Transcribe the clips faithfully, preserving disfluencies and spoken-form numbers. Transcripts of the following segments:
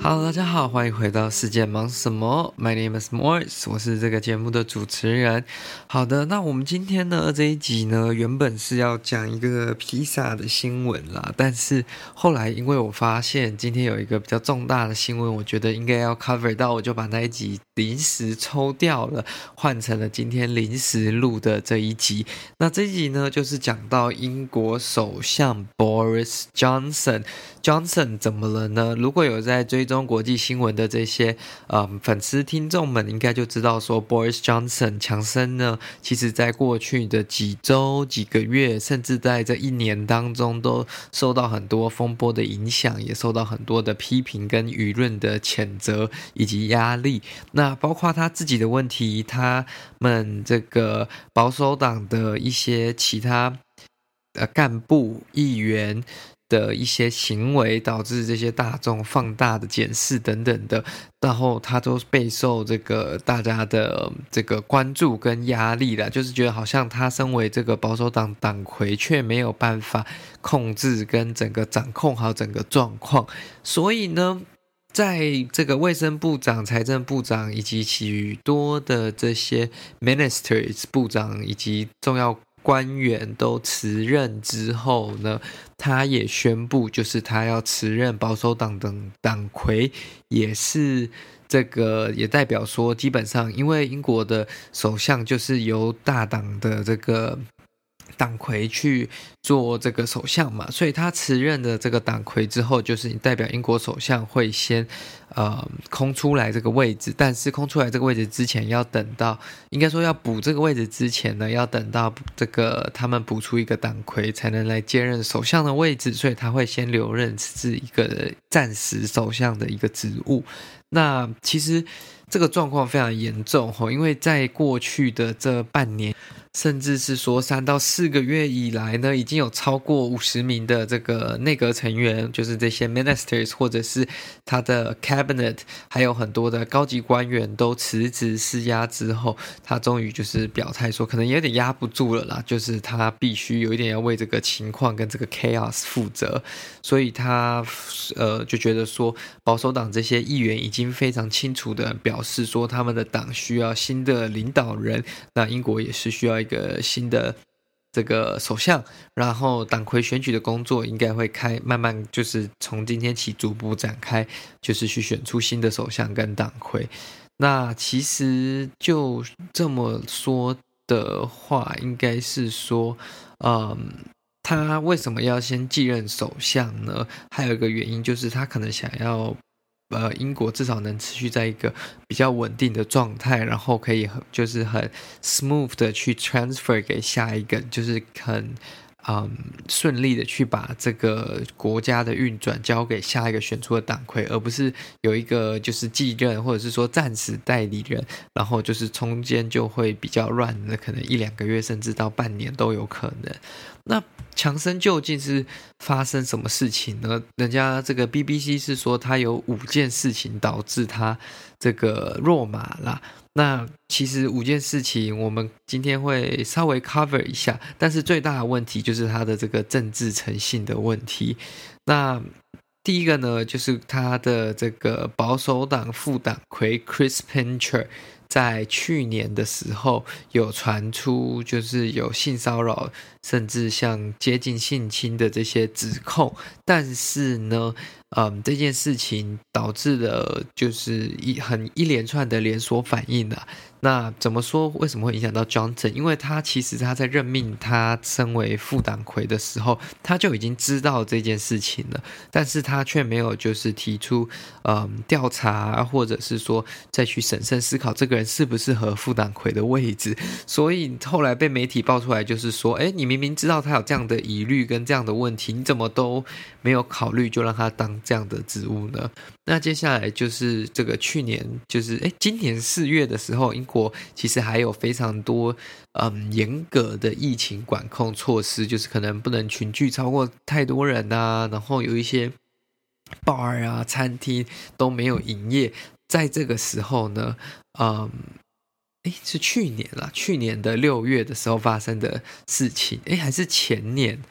Hello，大家好，欢迎回到世界忙什么 ？My name is Morris，我是这个节目的主持人。好的，那我们今天呢这一集呢，原本是要讲一个披萨的新闻啦，但是后来因为我发现今天有一个比较重大的新闻，我觉得应该要 cover 到，我就把那一集临时抽掉了，换成了今天临时录的这一集。那这一集呢，就是讲到英国首相 Boris Johnson。Johnson 怎么了呢？如果有在追踪国际新闻的这些嗯粉丝听众们，应该就知道说 Boris Johnson 强生呢，其实在过去的几周、几个月，甚至在这一年当中，都受到很多风波的影响，也受到很多的批评跟舆论的谴责以及压力。那包括他自己的问题，他们这个保守党的一些其他呃干部、议员的一些行为，导致这些大众放大的检视等等的，然后他都备受这个大家的这个关注跟压力啦，就是觉得好像他身为这个保守党党魁，却没有办法控制跟整个掌控好整个状况，所以呢，在这个卫生部长、财政部长以及许多的这些 ministers 部长以及重要官员都辞任之后呢，他也宣布，就是他要辞任保守党的党魁，也是这个也代表说，基本上因为英国的首相就是由大党的这个党魁去做这个首相嘛，所以他辞任的这个党魁之后，就是代表英国首相会先呃空出来这个位置，但是空出来这个位置之前，要等到应该说要补这个位置之前呢，要等到这个他们补出一个党魁才能来接任首相的位置，所以他会先留任是一个暂时首相的一个职务。那其实这个状况非常严重，因为在过去的这半年，甚至是说三到四个月以来呢，已经有超过五十名的这个内阁成员，就是这些 ministers 或者是他的 cabinet， 还有很多的高级官员都辞职施压之后，他终于就是表态说，可能有点压不住了啦，就是他必须有一点要为这个情况跟这个 chaos 负责，所以他呃就觉得说，保守党这些议员已经非常清楚的表示说，他们的党需要新的领导人，那英国也是需要一个新的这个首相，然后党魁选举的工作应该会开慢慢就是从今天起逐步展开，就是去选出新的首相跟党魁。那其实就这么说的话，应该是说嗯他为什么要先继任首相呢？还有一个原因就是他可能想要呃，英国至少能持续在一个比较稳定的状态，然后可以很就是很 smooth 的去 transfer 给下一个，就是很嗯顺利的去把这个国家的运转交给下一个选出的党魁，而不是有一个就是继任或者是说暂时代理人，然后就是中间就会比较乱的，可能一两个月甚至到半年都有可能。那强生究竟是发生什么事情呢？人家这个 B B C 是说他有五件事情导致他这个落马啦。那其实五件事情我们今天会稍微 cover 一下，但是最大的问题就是他的这个政治诚信的问题。那第一个呢，就是他的这个保守党副党魁 Chris Pincher在去年的时候有传出就是有性骚扰甚至像接近性侵的这些指控，但是呢嗯，这件事情导致了就是一很一连串的连锁反应啊。那怎么说为什么会影响到 Johnson？ 因为他其实他在任命他身为副党魁的时候，他就已经知道这件事情了，但是他却没有就是提出嗯调查，或者是说再去审慎思考这个人适不适合副党魁的位置。所以后来被媒体爆出来，就是说，哎，你明明知道他有这样的疑虑跟这样的问题，你怎么都没有考虑就让他当这样的职务呢？那接下来就是这个去年，就是哎，今年四月的时候，英国其实还有非常多嗯严格的疫情管控措施，就是可能不能群聚超过太多人啊，然后有一些 bar 啊、餐厅都没有营业。在这个时候呢，嗯。诶，是去年啦，去年的六月的时候发生的事情，诶，还是前年，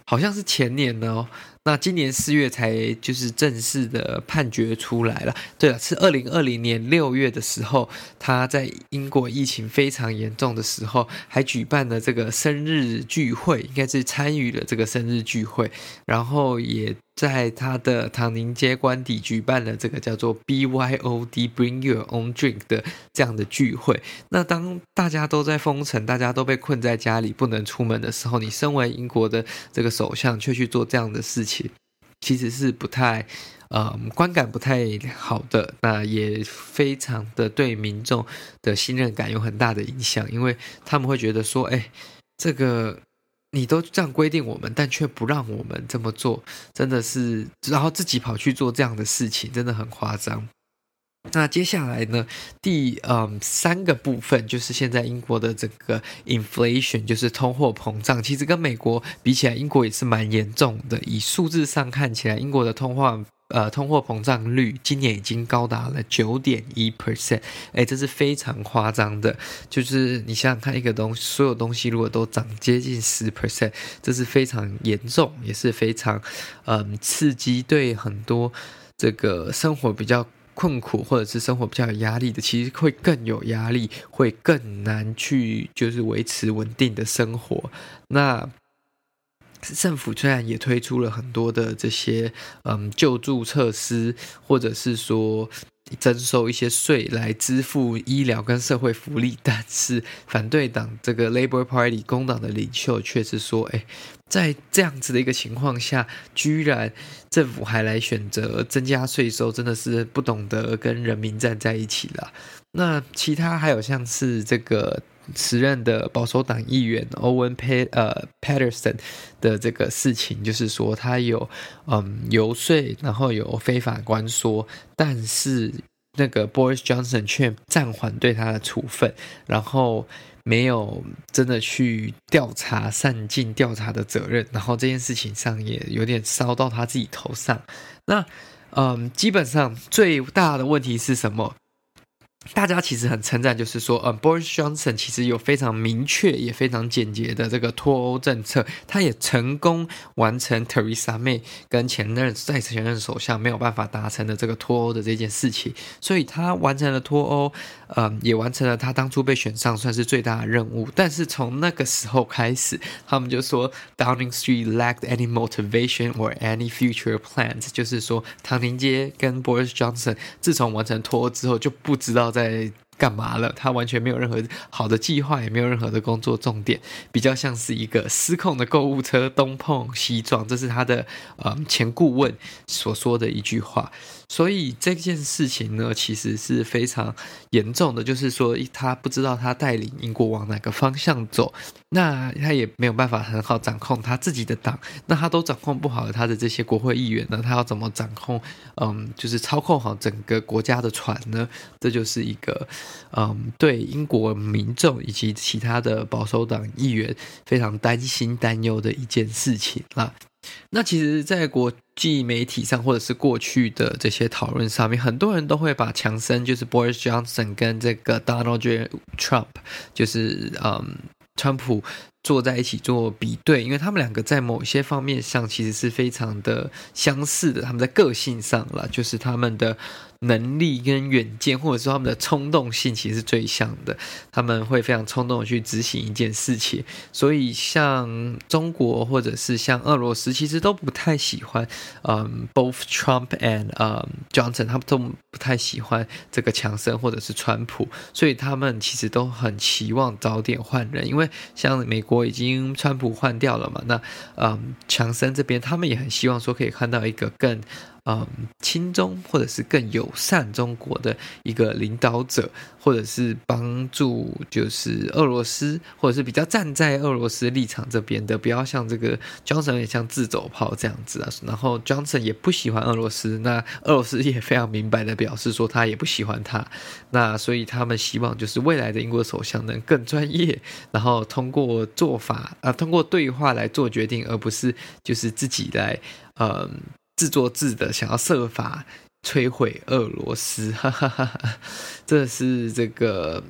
好像是前年呢哦，那今年四月才就是正式的判决出来了。对了，是二零二零年六月的时候，他在英国疫情非常严重的时候，还举办了这个生日聚会，应该是参与了这个生日聚会，然后也在他的唐宁街官邸举办了这个叫做 B Y O D Bring Your Own Drink 的这样的聚会。那当大家都在封城，大家都被困在家里不能出门的时候，你身为英国的这个首相却去做这样的事情，其实是不太呃观感不太好的，那也非常的对民众的信任感有很大的影响，因为他们会觉得说，哎，这个你都这样规定我们，但却不让我们这么做，真的是，然后自己跑去做这样的事情，真的很夸张。那接下来呢，第嗯三个部分就是现在英国的这个 inflation， 就是通货膨胀，其实跟美国比起来，英国也是蛮严重的。以数字上看起来，英国的通货呃通货膨胀率今年已经高达了 百分之九点一， 哎，这是非常夸张的。就是你想想看，一个东西，所有东西如果都涨接近 百分之十， 这是非常严重，也是非常嗯刺激，对很多这个生活比较困苦或者是生活比较有压力的，其实会更有压力，会更难去就是维持稳定的生活。那政府虽然也推出了很多的这些嗯救助措施，或者是说征收一些税来支付医疗跟社会福利，但是反对党这个 Labour Party 工党的领袖却是说，哎，在这样子的一个情况下，居然政府还来选择增加税收，真的是不懂得跟人民站在一起了。那其他还有像是这个时任的保守党议员 Owen Pe 呃 Patterson 的这个事情，就是说他有嗯游说，然后有非法关说，但是那个 Boris Johnson 却暂缓对他的处分，然后没有真的去调查善尽调查的责任，然后这件事情上也有点烧到他自己头上。那嗯，基本上最大的问题是什么？大家其实很称赞，就是说，嗯 ，Boris Johnson 其实有非常明确也非常简洁的这个脱欧政策，他也成功完成 Theresa May 跟前任在前任首相没有办法达成的这个脱欧的这件事情，所以他完成了脱欧，嗯，也完成了他当初被选上算是最大的任务。但是从那个时候开始，他们就说 Downing Street lacked any motivation or any future plans， 就是说唐宁街跟 Boris Johnson 自从完成脱欧之后就不知道在干嘛了，他完全没有任何好的计划，也没有任何的工作重点，比较像是一个失控的购物车，东碰西撞，这是他的、嗯、前顾问所说的一句话。所以这件事情呢，其实是非常严重的，就是说他不知道他带领英国往哪个方向走，那他也没有办法很好掌控他自己的党，那他都掌控不好他的这些国会议员呢，他要怎么掌控嗯，就是操控好整个国家的船呢？这就是一个嗯，对英国民众以及其他的保守党议员非常担心担忧的一件事情啦。那其实在国际媒体上或者是过去的这些讨论上面，很多人都会把强生就是 Boris Johnson 跟这个 Donald J. Trump 就是嗯川普坐在一起做比对，因为他们两个在某些方面上其实是非常的相似的，他们在个性上啦，就是他们的能力跟远见，或者说他们的冲动性其实是最像的，他们会非常冲动的去执行一件事情，所以像中国或者是像俄罗斯其实都不太喜欢嗯 both Trump and、um, Johnson， 他们都不太喜欢这个强生或者是川普，所以他们其实都很期望早点换人，因为像美国已经川普换掉了嘛，那嗯强生这边他们也很希望说可以看到一个更嗯，亲中或者是更友善中国的一个领导者，或者是帮助就是俄罗斯，或者是比较站在俄罗斯立场这边的，不要像这个 Johnson 也像自走炮这样子啊。然后 Johnson 也不喜欢俄罗斯，那俄罗斯也非常明白的表示说他也不喜欢他。那所以他们希望就是未来的英国首相能更专业，然后通过做法啊、呃，通过对话来做决定，而不是就是自己来呃。自作自的想要设法摧毁俄罗斯，哈哈哈哈，这是这个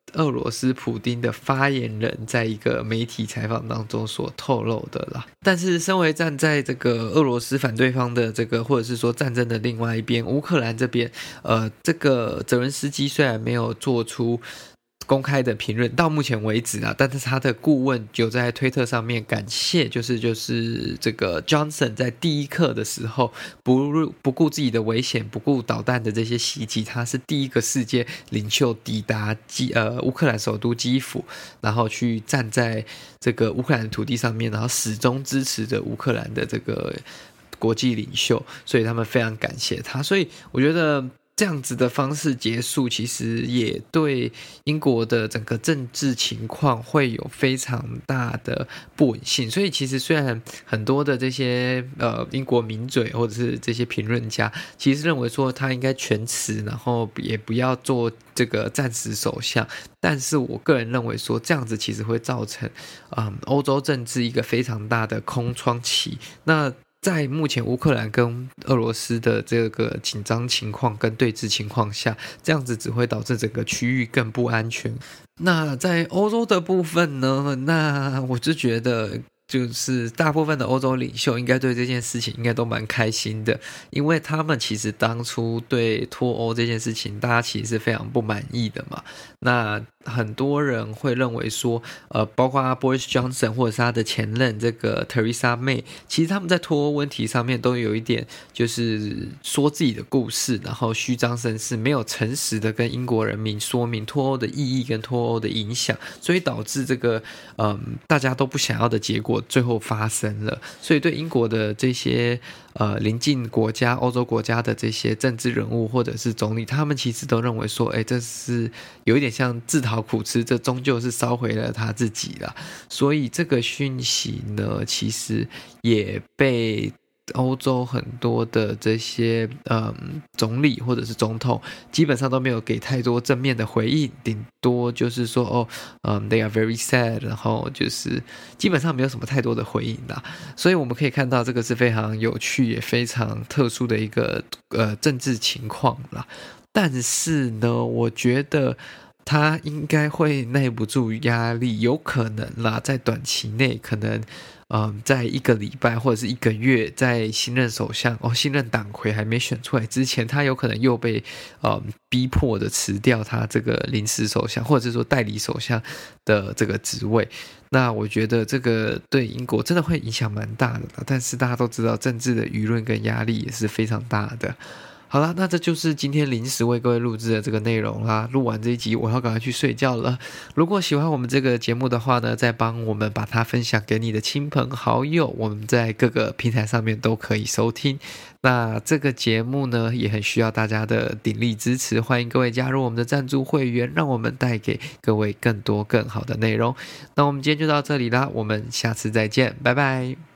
俄罗斯普丁的发言人在一个媒体采访当中所透露的啦。但是身为站在这个俄罗斯反对方的这个，或者是说战争的另外一边，乌克兰这边，呃，这个泽伦斯基虽然没有做出公开的评论，到目前为止啊，但是他的顾问有在推特上面感谢，就是就是这个 Johnson 在第一刻的时候不不顾自己的危险，不顾导弹的这些袭击，他是第一个世界领袖抵达基呃乌克兰首都基辅，然后去站在这个乌克兰的土地上面，然后始终支持着乌克兰的这个国际领袖，所以他们非常感谢他。所以我觉得这样子的方式结束，其实也对英国的整个政治情况会有非常大的不稳性。所以其实虽然很多的这些呃英国名嘴或者是这些评论家，其实认为说他应该全辞，然后也不要做这个暂时首相，但是我个人认为说这样子其实会造成嗯欧洲政治一个非常大的空窗期。那在目前乌克兰跟俄罗斯的这个紧张情况跟对峙情况下，这样子只会导致整个区域更不安全。那在欧洲的部分呢，那我就觉得就是大部分的欧洲领袖应该对这件事情应该都蛮开心的，因为他们其实当初对脱欧这件事情大家其实是非常不满意的嘛。那很多人会认为说呃，包括 Boris Johnson 或者是他的前任这个 Theresa May， 其实他们在脱欧问题上面都有一点就是说自己的故事，然后虚张声势，没有诚实的跟英国人民说明脱欧的意义跟脱欧的影响，所以导致这个嗯大家都不想要的结果最后发生了。所以对英国的这些呃邻近国家欧洲国家的这些政治人物或者是总理，他们其实都认为说哎，这是有一点像自讨苦吃，这终究是烧毁了他自己啦。所以这个讯息呢，其实也被欧洲很多的这些嗯总理或者是总统基本上都没有给太多正面的回应，顶多就是说哦嗯 they are very sad， 然后就是基本上没有什么太多的回应啦。所以我们可以看到这个是非常有趣也非常特殊的一个呃政治情况啦。但是呢，我觉得他应该会耐不住压力，有可能啦，在短期内可能嗯，在一个礼拜或者是一个月，在新任首相哦，新任党魁还没选出来之前，他有可能又被嗯逼迫的辞掉他这个临时首相或者是说代理首相的这个职位。那我觉得这个对英国真的会影响蛮大的啦，但是大家都知道政治的舆论跟压力也是非常大的。好啦，那这就是今天临时为各位录制的这个内容啦。录完这一集，我要赶快去睡觉了。如果喜欢我们这个节目的话呢，再帮我们把它分享给你的亲朋好友，我们在各个平台上面都可以收听。那这个节目呢，也很需要大家的鼎力支持，欢迎各位加入我们的赞助会员，让我们带给各位更多更好的内容。那我们今天就到这里啦，我们下次再见，拜拜。